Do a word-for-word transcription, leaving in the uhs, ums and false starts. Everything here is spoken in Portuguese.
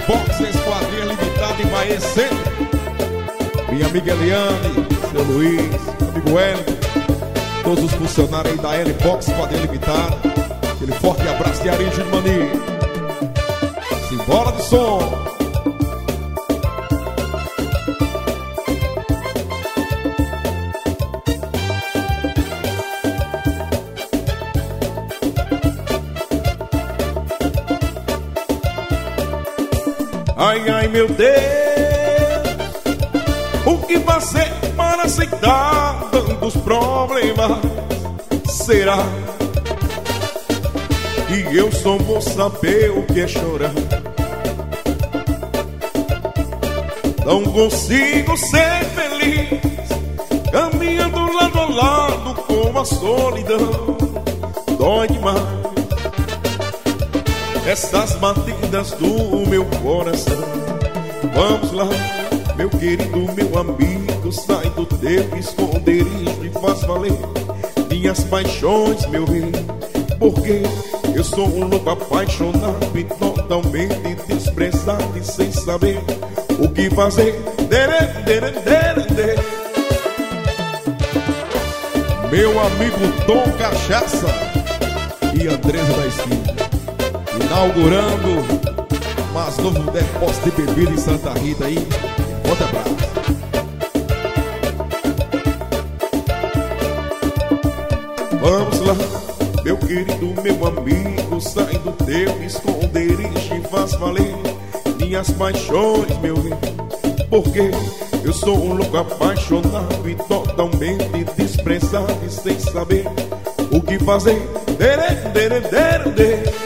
Box, Esquadrilha Limitada em Bahia sempre. Minha amiga Eliane, seu Luiz, amigo Hélio, todos os funcionários aí da L Box, Esquadrilha Limitada. Aquele forte abraço de Arinho de Mani. Simbora do som. Ai, ai, meu Deus, o que fazer para aceitar tantos problemas? Será que eu só vou saber o que é chorar? Não consigo ser feliz, caminhando lado a lado com a solidão. Dói demais essas batidas do meu coração. Vamos lá, meu querido, meu amigo, sai do teu esconderijo e faz valer minhas paixões, meu rei. Porque eu sou um louco apaixonado e totalmente desprezado e sem saber o que fazer. Meu amigo Tom Cachaça e Andresa da Esquina, inaugurando mais novo depósito de bebida em Santa Rita aí. Bota abraço. Vamos lá, meu querido, meu amigo, sai do teu esconderijo e faz valer minhas paixões, meu rei. Porque eu sou um louco apaixonado e totalmente desprezado e sem saber o que fazer. Dere, dere, dere, dere.